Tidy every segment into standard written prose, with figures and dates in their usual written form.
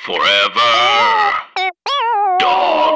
Forever. Dog.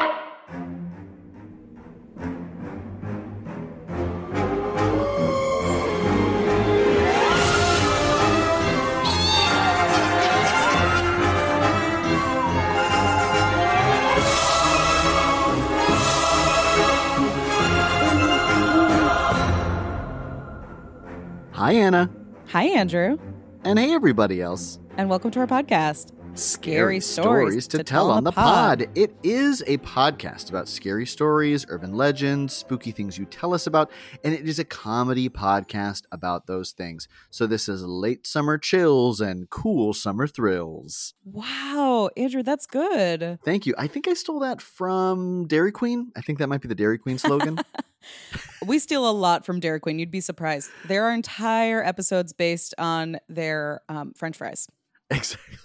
Hi, Anna. Hi, Andrew. And hey, everybody else. And welcome to our podcast. Scary Stories to Tell on the Pod. It is a podcast about scary stories, urban legends, spooky things you tell us about, and it is a comedy podcast about those things. So this is late summer chills and cool summer thrills. Wow, Andrew, that's good. Thank you. I think I stole that from Dairy Queen. I think that might be the Dairy Queen slogan. We steal a lot from Dairy Queen. You'd be surprised. There are entire episodes based on their French fries. Exactly.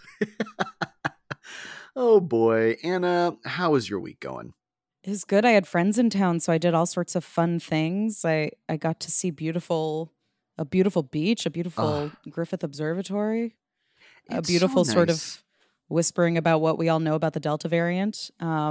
Oh boy. Anna, how is your week going? It was good. I had friends in town, so I did all sorts of fun things. I got to see a beautiful beach, a beautiful Griffith Observatory, a beautiful so sort nice. of whispering about what we all know about the Delta variant.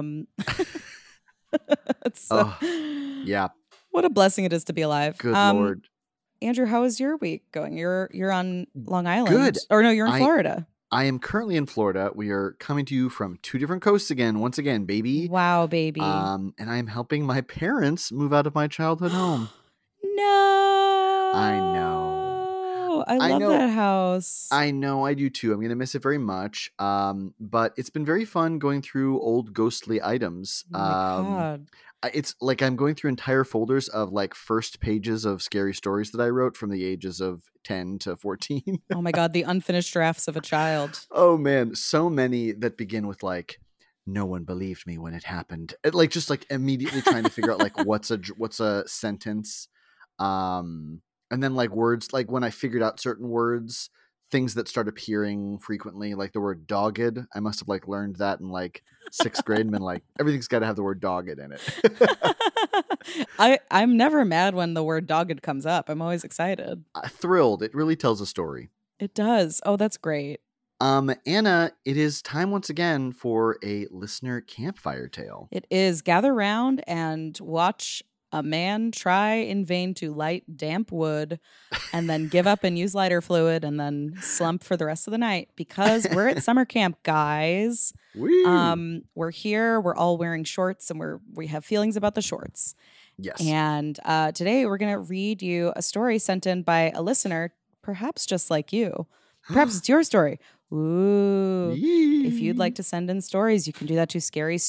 Yeah. What a blessing it is to be alive. Good Lord. Andrew, how is your week going? You're on Long Island. Good. Or no, you're in Florida. I am currently in Florida. We are coming to you from two different coasts again, once again, baby. Wow, baby. And I am helping my parents move out of my childhood home. No. I know. I love that house. I know, I do too. I'm going to miss it very much. But it's been very fun going through old ghostly items. Oh my God. It's like I'm going through entire folders of like first pages of scary stories that I wrote from the ages of 10 to 14. Oh my God, the unfinished drafts of a child. Oh man, so many that begin with like, no one believed me when it happened. Like just like immediately trying to figure out like what's a sentence. And then like words, like when I figured out certain words, things that start appearing frequently, like the word dogged. I must have like learned that in like 6th grade and been like, everything's got to have the word dogged in it. I'm never mad when the word dogged comes up. I'm always excited. Thrilled. It really tells a story. It does. Oh, that's great. Anna, it is time once again for a listener campfire tale. It is. Gather round and watch a man try in vain to light damp wood and then give up and use lighter fluid and then slump for the rest of the night because we're at summer camp, guys. Woo. We're here. We're all wearing shorts and we have feelings about the shorts. Yes. And today we're going to read you a story sent in by a listener, perhaps just like you. Perhaps it's your story. Ooh. If you'd like to send in stories, you can do that to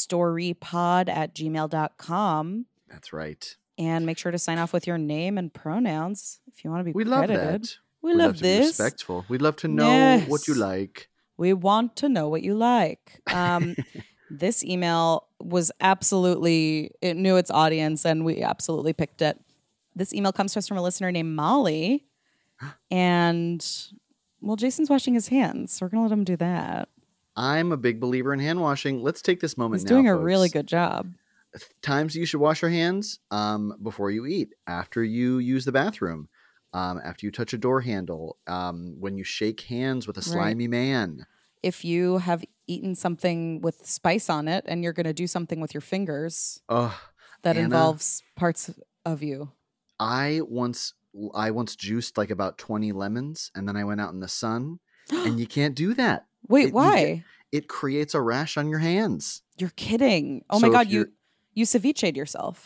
scarystorypod@gmail.com. That's right. And make sure to sign off with your name and pronouns if you want to be We credited. love that. We love to be this. respectful. We'd love to know what you Yes. like. We want to know what you like. This email was it knew its audience and we absolutely picked it. This email comes to us from a listener named Molly. And, well, Jason's washing his hands. So we're going to let him do that. I'm a big believer in hand washing. Let's take this moment He's now, doing a folks. really good job. Times you should wash your hands before you eat, after you use the bathroom, after you touch a door handle, when you shake hands with a slimy man. If you have eaten something with spice on it and you're going to do something with your fingers that Anna, involves parts of you. I once juiced like about 20 lemons and then I went out in the sun and you can't do that. Wait, why? It creates a rash on your hands. You're kidding. Oh So my God, if you ceviche'd yourself.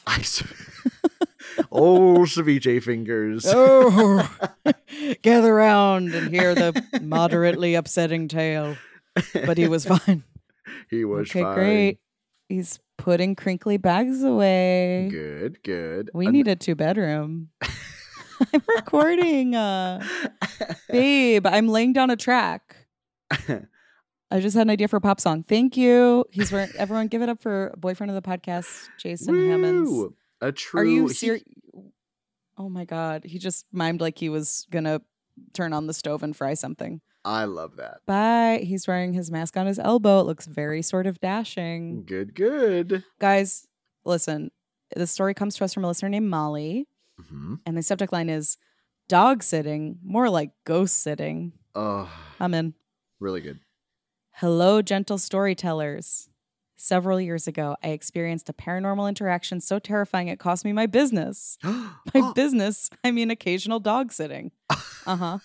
Oh, ceviche fingers. Oh, gather round and hear the moderately upsetting tale. But he was fine. He was okay, fine. Great. He's putting crinkly bags away. Good. We need a 2-bedroom. I'm recording. Babe, I'm laying down a track. I just had an idea for a pop song. Thank you. Everyone give it up for boyfriend of the podcast, Jason Hammonds. A true. Are you serious? Oh my God. He just mimed like he was going to turn on the stove and fry something. I love that. Bye. He's wearing his mask on his elbow. It looks very sort of dashing. Good. Guys, listen. The story comes to us from a listener named Molly. Mm-hmm. And the subject line is dog sitting, more like ghost sitting. Oh, I'm in. really good. Hello, gentle storytellers. Several years ago, I experienced a paranormal interaction so terrifying it cost me my business. By business, I mean occasional dog sitting. Uh-huh.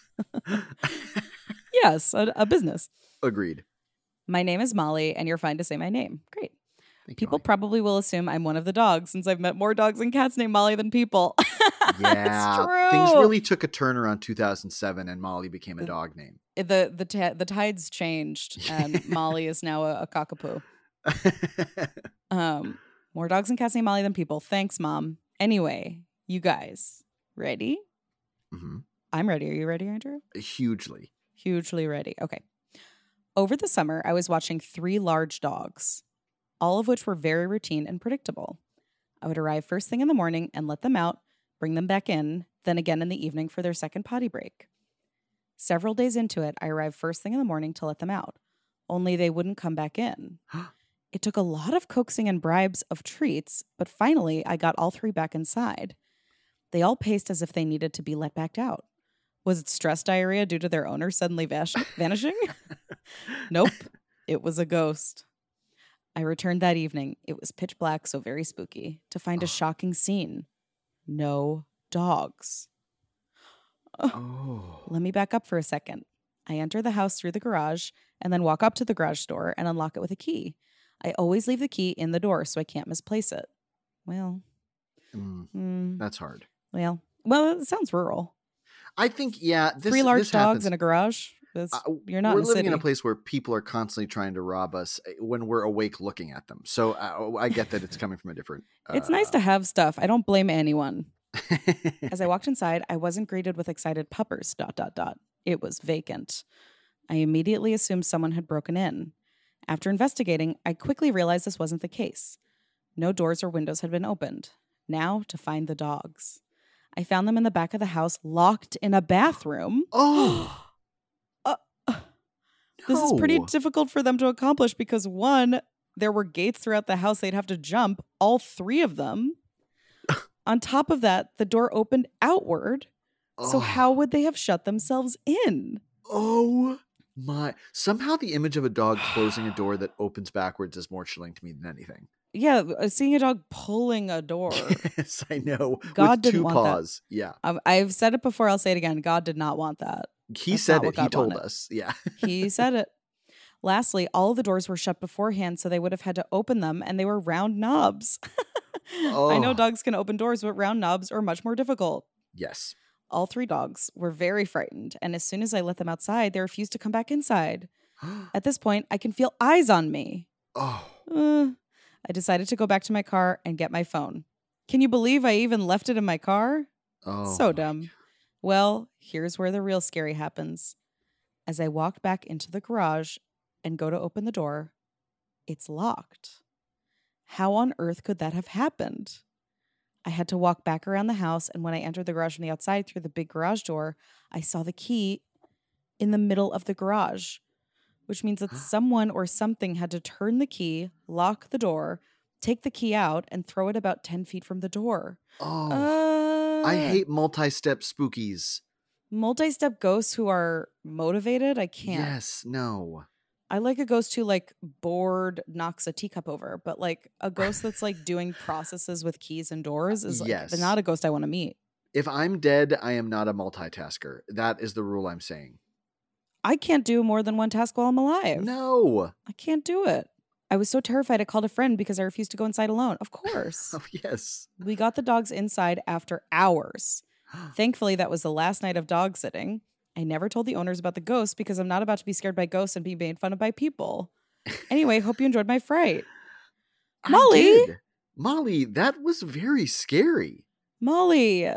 Yes, a business. Agreed. My name is Molly, and you're fine to say my name. Great. Thank you, People Molly. probably will assume I'm one of the dogs since I've met more dogs and cats named Molly than people. Yeah, It's true. things really took a turn around 2007, and Molly became a dog name. The tides changed, and Molly is now a cockapoo. More dogs and cats named Molly than people. Thanks, Mom. Anyway, you guys, ready? Mm-hmm. I'm ready. Are you ready, Andrew? Hugely. Hugely ready. Okay. Over the summer, I was watching 3 large dogs, all of which were very routine and predictable. I would arrive first thing in the morning and let them out, bring them back in, then again in the evening for their second potty break. Several days into it, I arrived first thing in the morning to let them out, only they wouldn't come back in. It took a lot of coaxing and bribes of treats, but finally I got all 3 back inside. They all paced as if they needed to be let back out. Was it stress diarrhea due to their owner suddenly vanishing? Nope, it was a ghost. I returned that evening. It was pitch black, so very spooky, to find a shocking scene. No dogs. Oh. Let me back up for a second. I enter the house through the garage and then walk up to the garage door and unlock it with a key. I always leave the key in the door so I can't misplace it. Well, That's hard. Well, it sounds rural. I think, yeah. 3 large this dogs happens. in a garage. You're not We're in a living city. in a place where people are constantly trying to rob us when we're awake looking at them. So I get that it's coming from a different. It's nice to have stuff. I don't blame anyone. As I walked inside, I wasn't greeted with excited puppers, ... It was vacant. I immediately assumed someone had broken in. After investigating, I quickly realized this wasn't the case. No doors or windows had been opened. Now to find the dogs. I found them in the back of the house, locked in a bathroom. Oh. This is pretty No. difficult for them to accomplish because 1, there were gates throughout the house they'd have to jump, all 3 of them. On top of that, the door opened outward. So Oh. how would they have shut themselves in? Oh my. Somehow the image of a dog closing a door that opens backwards is more chilling to me than anything. Yeah, seeing a dog pulling a door. Yes, I know. God With didn't 2 want that. paws. Yeah. I've said it before, I'll say it again. God did not want that. He That's said not it. what He God told wanted. us. Yeah. He said it. Lastly, all of the doors were shut beforehand, so they would have had to open them, and they were round knobs. I know Oh. dogs can open doors, but round knobs are much more difficult. Yes. All 3 dogs were very frightened, and as soon as I let them outside, they refused to come back inside. At this point, I can feel eyes on me. Oh. I decided to go back to my car and get my phone. Can you believe I even left it in my car? Oh. So my dumb. Well, here's where the real scary happens. As I walked back into the garage and go to open the door, it's locked. How on earth could that have happened? I had to walk back around the house, and when I entered the garage from the outside through the big garage door, I saw the key in the middle of the garage, which means that someone or something had to turn the key, lock the door, take the key out, and throw it about 10 feet from the door. Oh. I hate multi-step spookies. Multi-step ghosts who are motivated. I can't. Yes. No. I like a ghost who like bored knocks a teacup over, but like a ghost that's like doing processes with keys and doors is like Yes. not a ghost I want to meet. If I'm dead, I am not a multitasker. That is the rule I'm saying. I can't do more than one task while I'm alive. No. I can't do it. I was so terrified I called a friend because I refused to go inside alone. Of course. Oh, yes. We got the dogs inside after hours. Thankfully, that was the last night of dog sitting. I never told the owners about the ghost because I'm not about to be scared by ghosts and be made fun of by people. Anyway, hope you enjoyed my fright. I Molly? did. Molly, that was very scary. Molly,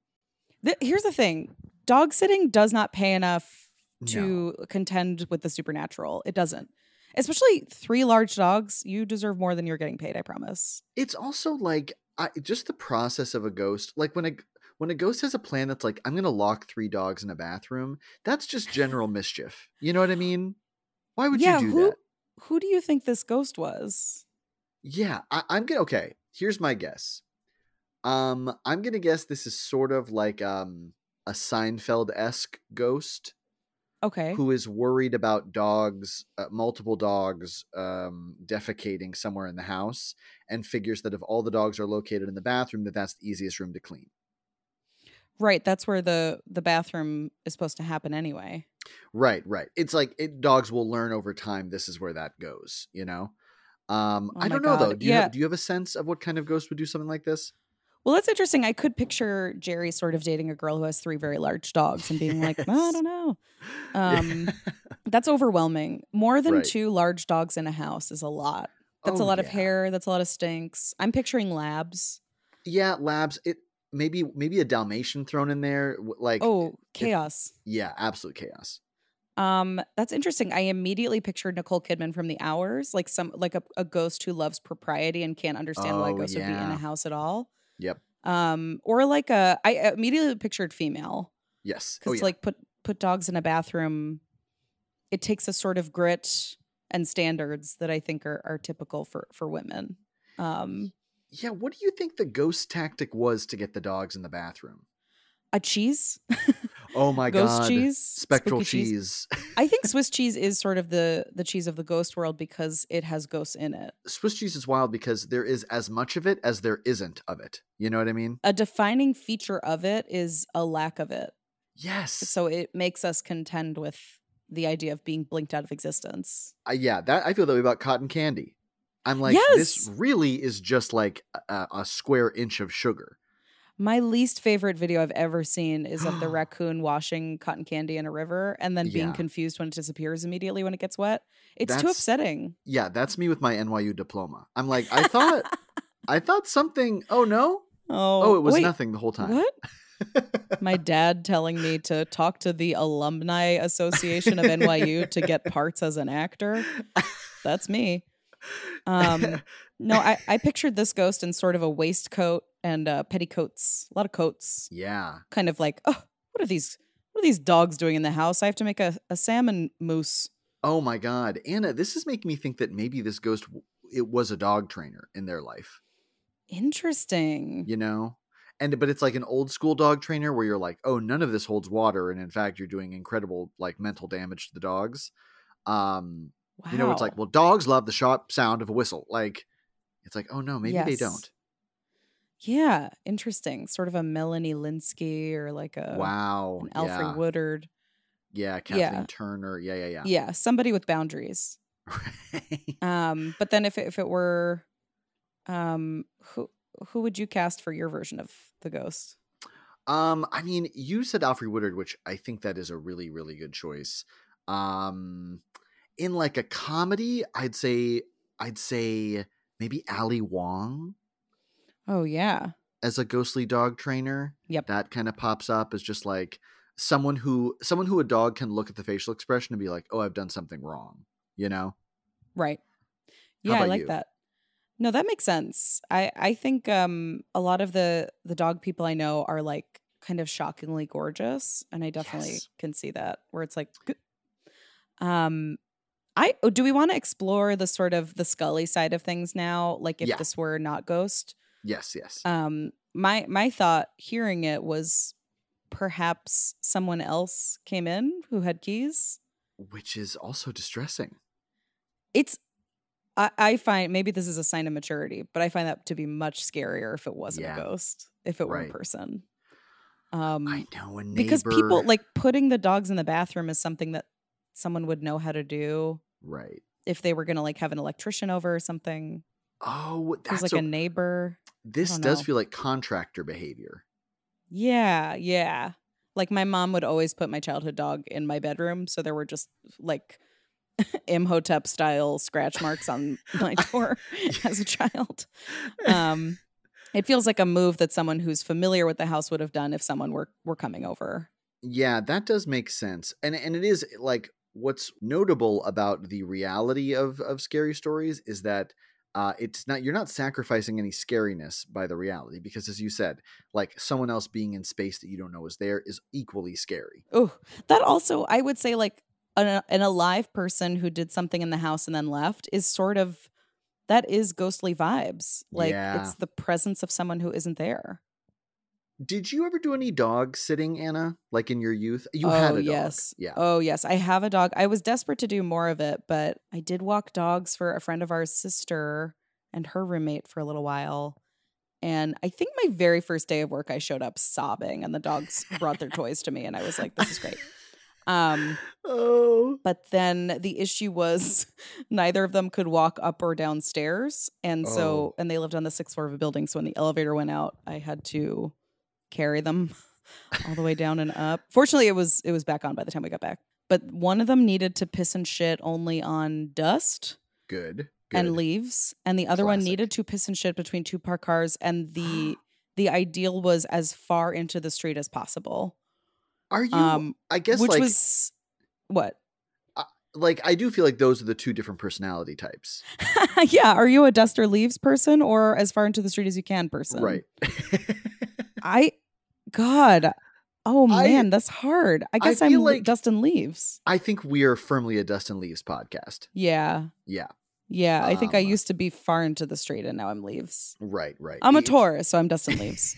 here's the thing. Dog sitting does not pay enough to contend with the supernatural. It doesn't. Especially 3 large dogs. You deserve more than you're getting paid, I promise. It's also like just the process of a ghost. Like when a ghost has a plan that's like, I'm going to lock 3 dogs in a bathroom, that's just general mischief. You know what I mean? Why would you do that? Who do you think this ghost was? Yeah, I'm going to, okay, here's my guess. I'm going to guess this is sort of like a Seinfeld-esque ghost. Okay. who is worried about dogs, multiple dogs, defecating somewhere in the house, and figures that if all the dogs are located in the bathroom, that's the easiest room to clean. Right. That's where the bathroom is supposed to happen anyway. Right. It's like dogs will learn over time. This is where that goes. You know. I my don't know though. God. Do you have a sense of what kind of ghost would do something like this? Well, that's interesting. I could picture Jerry sort of dating a girl who has 3 very large dogs and being like, "Oh, I don't know." Yeah. That's overwhelming. More than Right. 2 large dogs in a house is a lot. That's a Oh, lot of yeah. hair. That's a lot of stinks. I'm picturing labs. Yeah, labs. It maybe a Dalmatian thrown in there. Like, Oh, chaos. yeah, absolute chaos. That's interesting. I immediately pictured Nicole Kidman from The Hours, like a ghost who loves propriety and can't understand why a Oh, ghost would be in yeah. a house at all. Yep. Or I immediately pictured female. Yes. Because like put dogs in a bathroom, it takes a sort of grit and standards that I think are typical for women. Yeah. What do you think the ghost tactic was to get the dogs in the bathroom? A cheese, Oh my ghost God. cheese, Spectral spooky cheese. I think Swiss cheese is sort of the cheese of the ghost world because it has ghosts in it. Swiss cheese is wild because there is as much of it as there isn't of it. You know what I mean? A defining feature of it is a lack of it. Yes. So it makes us contend with the idea of being blinked out of existence. Yeah, that I feel that way about cotton candy. I'm like, this Yes! really is just like a square inch of sugar. My least favorite video I've ever seen is of the raccoon washing cotton candy in a river and then being Yeah. confused when it disappears immediately when it gets wet. It's too That's- upsetting. Yeah, that's me with my NYU diploma. I'm like, I thought something. Oh no. Oh, it was wait, nothing the whole time. What? My dad telling me to talk to the Alumni Association of NYU to get parts as an actor. That's me. No, I pictured this ghost in sort of a waistcoat and petticoats, a lot of coats. Yeah. Kind of like, oh, what are these dogs doing in the house? I have to make a salmon mousse. Oh my God, Anna, this is making me think that maybe this ghost it was a dog trainer in their life. Interesting. You know. But it's like an old school dog trainer where you're like, oh, none of this holds water, and in fact, you're doing incredible like mental damage to the dogs. Wow. You know, it's like, well, dogs love the sharp sound of a whistle. Like, it's like, oh no, maybe they Yes. don't. Yeah, interesting. Sort of a Melanie Linsky or like a Wow. an Alfred Woodard. Yeah, Kathleen Turner. Yeah. Yeah, somebody with boundaries. But then if it were, who would you cast for your version of the ghost? I mean, you said Alfred Woodard, which I think that is a really, really good choice. In like a comedy, I'd say maybe Ali Wong Oh yeah. as a ghostly dog trainer. Yep. That kind of pops up as just like someone who a dog can look at the facial expression and be like, oh, I've done something wrong, you know? Right. How Yeah, I about like you? that. No, that makes sense. I think a lot of the dog people I know are like kind of shockingly gorgeous, and I definitely Yes. can see that where it's like do we want to explore the sort of the Scully side of things now, like if Yeah. this were not Ghost? Yes. My thought hearing it was perhaps someone else came in who had keys. Which is also distressing. It's I find maybe this is a sign of maturity, but I find that to be much scarier if it wasn't Yeah. a ghost, if it were a Right. person. I know a neighbor. Because people like putting the dogs in the bathroom is something that someone would know how to do Right. if they were going to like have an electrician over or something. Oh, There's that's like a neighbor. this don't does know. feel like contractor behavior. Yeah. Like my mom would always put my childhood dog in my bedroom, so there were just like Imhotep style scratch marks on my door as a child. It feels like a move that someone who's familiar with the house would have done if someone were coming over. Yeah, that does make sense. And it is like what's notable about the reality of scary stories is that it's not, you're not sacrificing any scariness by the reality, because as you said, like someone else being in space that you don't know is there is equally scary. Oh, that also, I would say like an alive person who did something in the house and then left is sort of, that is ghostly vibes. Like Yeah. it's the presence of someone who isn't there. Did you ever do any dog sitting, Anna? Like in your youth? You had a dog. Yes. Yeah. Oh, yes. I have a dog. I was desperate to do more of it, but I did walk dogs for a friend of ours sister and her roommate for a little while. And I think my very first day of work, I showed up sobbing, and the dogs brought their toys to me, and I was like, "This is great." Oh. But then the issue was neither of them could walk up or downstairs, and Oh. and they lived on the 6th floor of a building. So when the elevator went out, I had to carry them all the way down and up. Fortunately, it was back on by the time we got back. But one of them needed to piss and shit only on dust Good. and leaves, and the other one Classic. needed to piss and shit between two parked cars, and the ideal was as far into the street as possible. Are you? I guess which like was what? like I do feel like those are the two different personality types. Yeah, are you a dust or leaves person or as far into the street as you can person? Right. God. Oh man, that's hard. I guess I'm like dust and leaves. I think we are firmly a dust and leaves podcast. Yeah. Yeah. Yeah, I think I used to be far into the street and now I'm leaves. Right. I'm a Taurus, so I'm dust and leaves.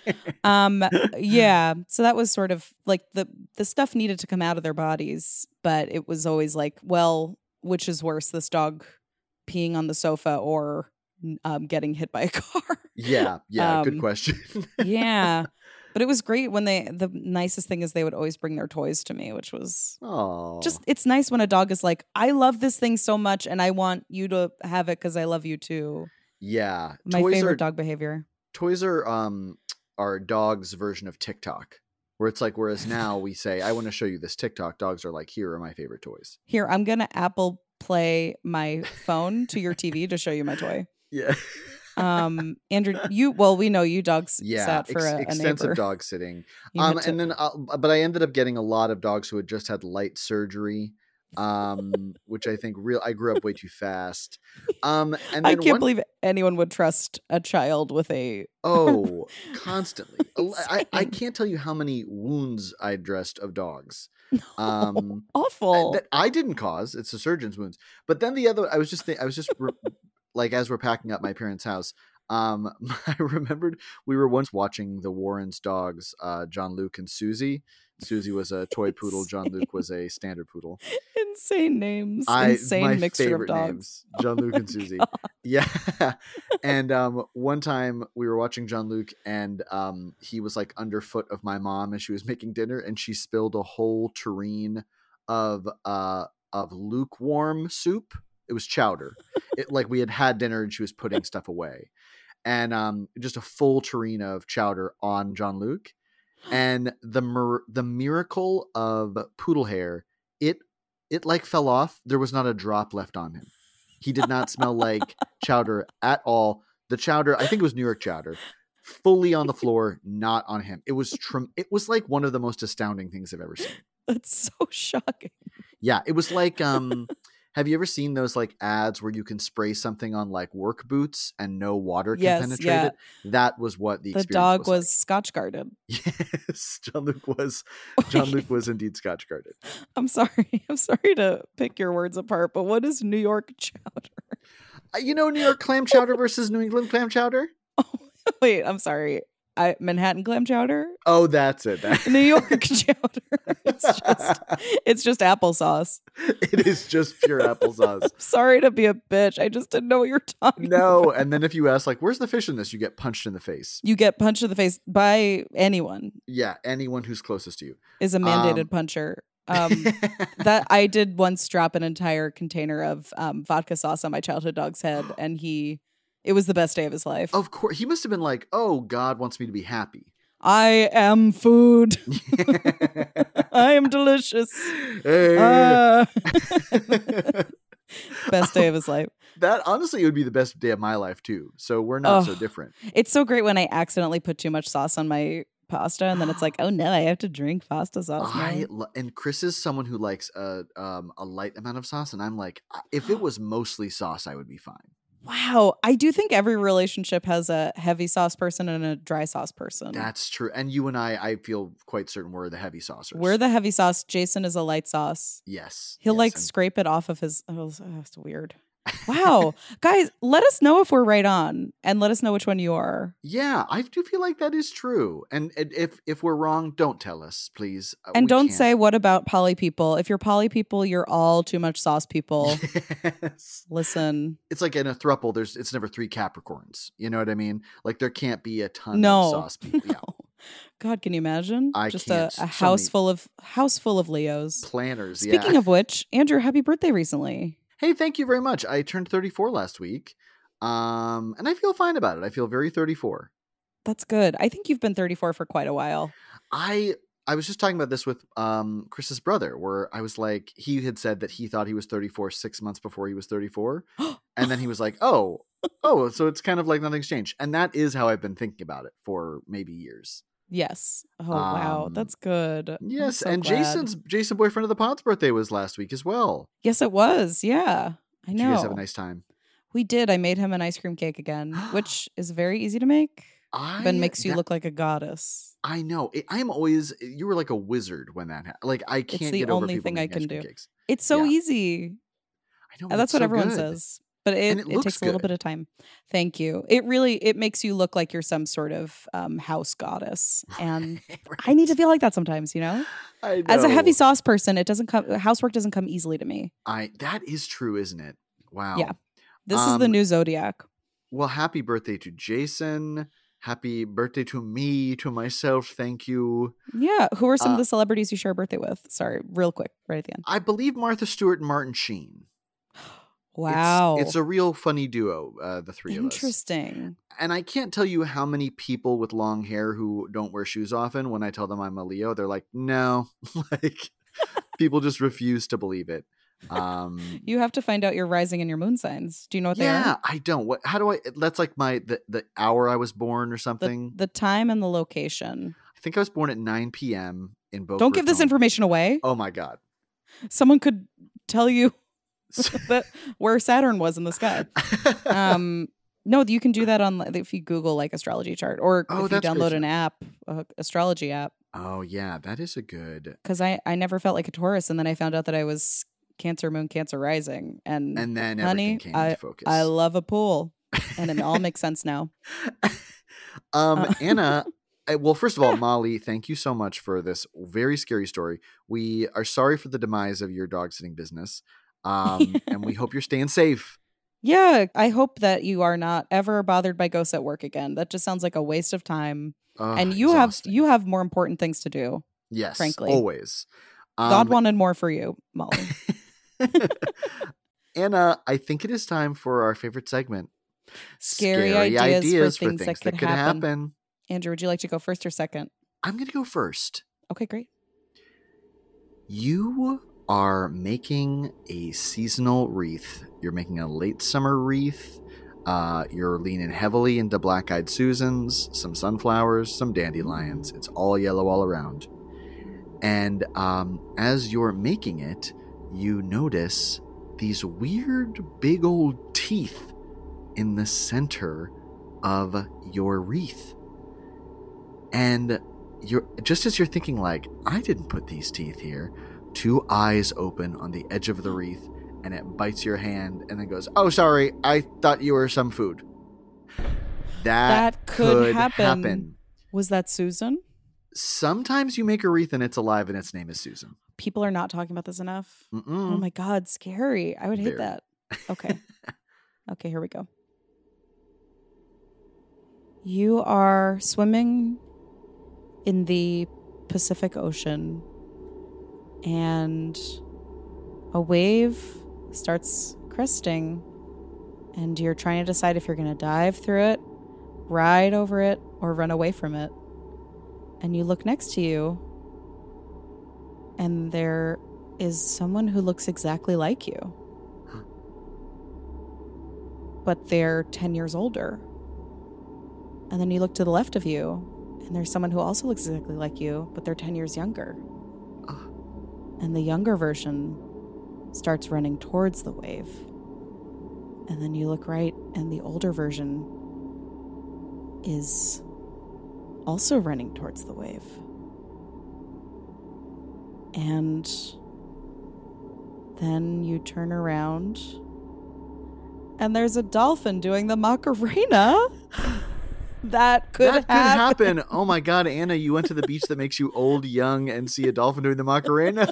Yeah, so that was sort of like the stuff needed to come out of their bodies, but it was always like, well, which is worse, this dog peeing on the sofa or getting hit by a car? Yeah, good question. Yeah, but it was great when the nicest thing is they would always bring their toys to me, which was just, it's nice when a dog is like, I love this thing so much and I want you to have it because I love you too. Yeah, my favorite dog behavior. Toys are our dog's version of TikTok, where it's like, whereas now we say, I want to show you this TikTok, dogs are like, here are my favorite toys. Here, I'm gonna Apple Play my phone to your TV to show you my toy. Yeah. Andrew, we know you dogs sat for a extensive neighbor. dog sitting. And then but I ended up getting a lot of dogs who had just had light surgery. Which I think I grew up way too fast. And then I can't believe anyone would trust a child with a constantly. I can't tell you how many wounds I dressed of dogs. Awful. That I didn't cause. It's the surgeon's wounds. But then I was just like, as we're packing up my parents' house, I remembered we were once watching the Warrens' dogs, John Luke and Susie. Susie was a toy poodle. John Luke was a standard poodle. Insane names. Insane mixture of dogs. Names, John Luke and Susie. God. Yeah. And one time we were watching John Luke, and he was like underfoot of my mom as she was making dinner, and she spilled a whole tureen of lukewarm soup. It was chowder. Like we had dinner and she was putting stuff away. And just a full tureen of chowder on John Luke. And the miracle of poodle hair, it like fell off. There was not a drop left on him. He did not smell like chowder at all. The chowder, I think it was New York chowder, fully on the floor, not on him. It was it was like one of the most astounding things I've ever seen. That's so shocking. Yeah, it was like have you ever seen those like ads where you can spray something on like work boots and no water can penetrate it? That was what the experience dog was like. Scotch guarded. Yes, John Luke was indeed Scotch guarded. I'm sorry to pick your words apart, but what is New York chowder? New York clam chowder versus New England clam chowder? Oh, wait, I'm sorry. Manhattan clam chowder? Oh, that's it. New York chowder. It's just applesauce. It is just pure applesauce. I'm sorry to be a bitch. I just didn't know what you're talking about. And then if you ask, like, where's the fish in this? You get punched in the face. You get punched in the face by anyone. Yeah, anyone who's closest to you. Is a mandated puncher. That I did once drop an entire container of vodka sauce on my childhood dog's head, and it was the best day of his life. Of course. He must have been like, oh, God wants me to be happy. I am food. I am delicious. Hey. Best day of his life. That honestly would be the best day of my life too. So we're not so different. It's so great when I accidentally put too much sauce on my pasta, and then it's like, oh no, I have to drink pasta sauce now. And Chris is someone who likes a light amount of sauce, and I'm like, if it was mostly sauce, I would be fine. Wow. I do think every relationship has a heavy sauce person and a dry sauce person. That's true. And you and I feel quite certain we're the heavy saucers. We're the heavy sauce. Jason is a light sauce. Yes. He'll scrape it off of his. Oh, that's weird. Wow. Guys, let us know if we're right on and let us know which one you are. Yeah, I do feel like that is true. And if we're wrong, don't tell us, please. And We don't can't. say, what about poly people? If you're poly people, you're all too much sauce people. Yes. Listen. It's like in a throuple, it's never 3 Capricorns. You know what I mean? Like there can't be a ton No. of sauce people. Yeah. No. God, can you imagine? I Just can't. a So house many full of Leos. planners. Speaking Yeah. of which, Andrew, happy birthday recently. Hey, thank you very much. I turned 34 last week. And I feel fine about it. I feel very 34. That's good. I think you've been 34 for quite a while. I was just talking about this with Chris's brother, where I was like, he had said that he thought he was 34 6 months before he was 34. And then he was like, oh, so it's kind of like nothing's changed. And that is how I've been thinking about it for maybe years. Yes. Oh, wow. That's good. I'm Yes, so and glad. Jason, boyfriend of the pod's birthday was last week as well. Yes, it was. Yeah. I Did know. you guys have a nice time? We did. I made him an ice cream cake again, which is very easy to make, but makes you that- look like a goddess. I know. I'm always. You were like a wizard when that happened. Like I can't the get over only people thing I making ice can cream do. cakes. It's so Yeah. easy. I know. And that's it's what so everyone good. says. But And it it looks takes a little good. bit of time. Thank you. It makes you look like you're some sort of house goddess. And I need to feel like that sometimes, you know? I know. As a heavy sauce person, housework doesn't come easily to me. That is true, isn't it? Wow. Yeah. This is the new zodiac. Well, happy birthday to Jason. Happy birthday to me, to myself. Thank you. Yeah. Who are some of the celebrities you share a birthday with? Sorry, real quick, right at the end. I believe Martha Stewart and Martin Sheen. Wow. It's a real funny duo, the three of us. Interesting. And I can't tell you how many people with long hair who don't wear shoes often, when I tell them I'm a Leo, they're like, no. Like, people just refuse to believe it. You have to find out your rising and your moon signs. Do you know what they are? Yeah, I don't. How do I? That's like the hour I was born or something. The time and the location. I think I was born at 9 p.m. in Boca Don't give this Raton. information away. Oh my God. Someone could tell you that where Saturn was in the sky. No, you can do that on if you Google like astrology chart, or if you that's download great. an app, astrology app. Oh yeah, that is a good. Because I never felt like a Taurus, and then I found out that I was Cancer moon, Cancer rising, and then honey, everything came into focus. I love a pool, and it all makes sense now. Anna. Well, first of all, Molly, thank you so much for this very scary story. We are sorry for the demise of your dog sitting business, and we hope you're staying safe. Yeah, I hope that you are not ever bothered by ghosts at work again. That just sounds like a waste of time. And Exhausting. you have more important things to do. Yes, frankly. always. God wanted more for you, Molly. Anna, I think it is time for our favorite segment. Scary ideas for things that could happen. Andrew, would you like to go first or second? I'm going to go first. Okay, great. You are making a seasonal wreath. You're making a late summer wreath. You're leaning heavily into black-eyed Susans, some sunflowers, some dandelions. It's all yellow all around. And as you're making it, you notice these weird big old teeth in the center of your wreath. And you're just as you're thinking like, I didn't put these teeth here, 2 eyes open on the edge of the wreath, and it bites your hand and then goes, oh, sorry, I thought you were some food. That could happen. Was that Susan? Sometimes you make a wreath and it's alive and its name is Susan. People are not talking about this enough. Mm-mm. Oh my God, scary. I would hate Very. that. Okay. Okay, here we go. You are swimming in the Pacific Ocean, and a wave starts cresting, and you're trying to decide if you're going to dive through it, ride over it, or run away from it. And you look next to you, and there is someone who looks exactly like you. But they're 10 years older. And then you look to the left of you, and there's someone who also looks exactly like you, but they're 10 years younger. And the younger version starts running towards the wave. And then you look right, and the older version is also running towards the wave. And then you turn around, and there's a dolphin doing the Macarena. That could happen. Oh my God, Anna, you went to the beach that makes you old, young, and see a dolphin doing the Macarena?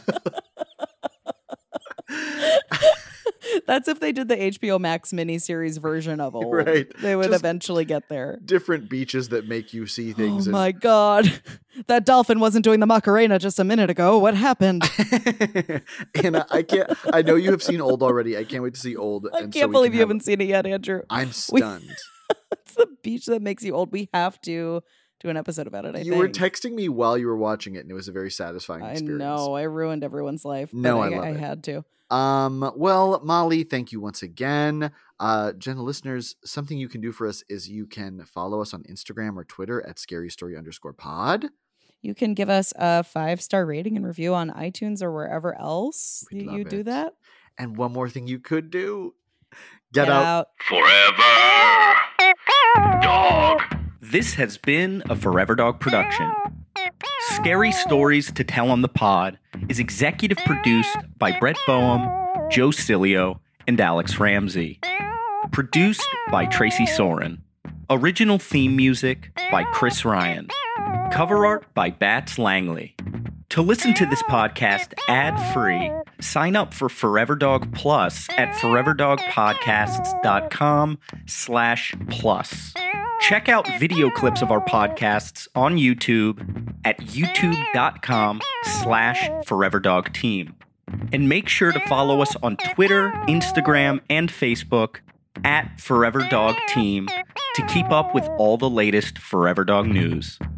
That's if they did the HBO Max miniseries version of old. Right. They would Just eventually get there. Different beaches that make you see things. Oh my God. That dolphin wasn't doing the Macarena just a minute ago. What happened? Anna, I know you have seen Old already. I can't wait to see Old. I can't believe you haven't seen it yet, Andrew. I'm stunned. It's the beach that makes you old. We have to do an episode about it, I think. You were texting me while you were watching it, and it was a very satisfying experience. I know. I ruined everyone's life. No, I love it. I had to. Well, Molly, thank you once again. Gentle listeners, something you can do for us is you can follow us on Instagram or Twitter at scarystory_pod. You can give us a 5-star rating and review on iTunes or wherever else you do that. And one more thing you could do. Get out. Forever Dog. This has been a Forever Dog production. Scary Stories to Tell on the Pod is executive produced by Brett Boehm, Joe Cilio, and Alex Ramsey. Produced by Tracy Soren. Original theme music by Chris Ryan. Cover art by Bats Langley. To listen to this podcast ad-free, sign up for Forever Dog Plus at foreverdogpodcasts.com/plus. Check out video clips of our podcasts on YouTube at youtube.com/foreverdogteam. And make sure to follow us on Twitter, Instagram, and Facebook at Forever Dog Team to keep up with all the latest Forever Dog news.